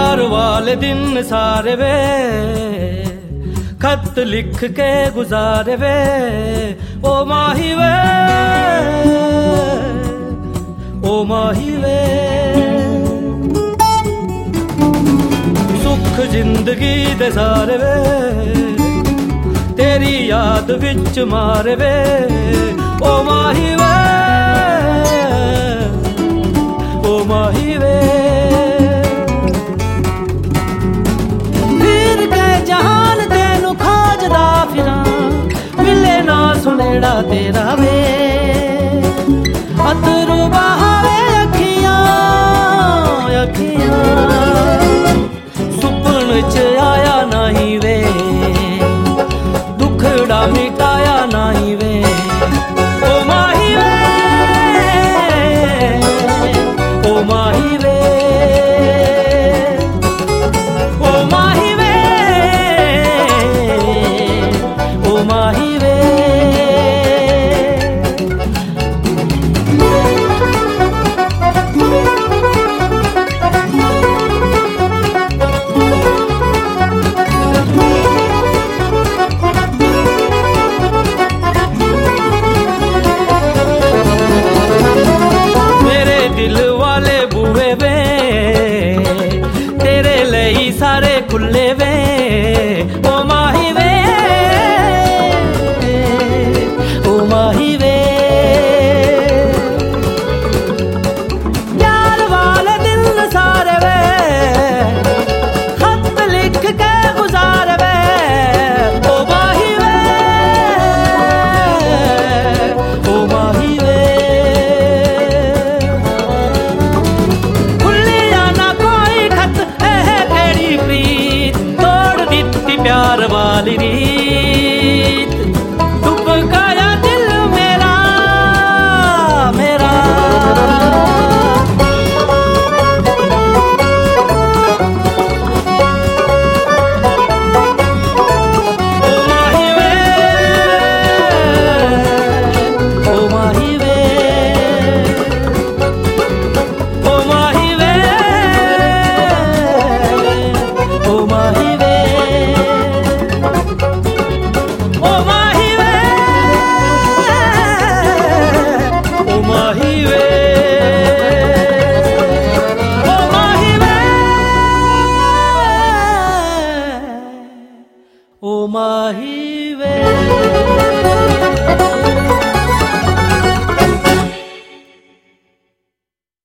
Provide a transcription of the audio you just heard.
प्यार वाले दिन सारे वे खत लिख के गुजारे वे, ओ माही वे, ओ माही वे। सुख जिंदगी दे सारे वे तेरी याद विच मारे वे, ओ माही वे, ओ माही वे। फिर के जहान तेनू खोजदा फिरां, मिले ना सुनेड़ा तेरा वे।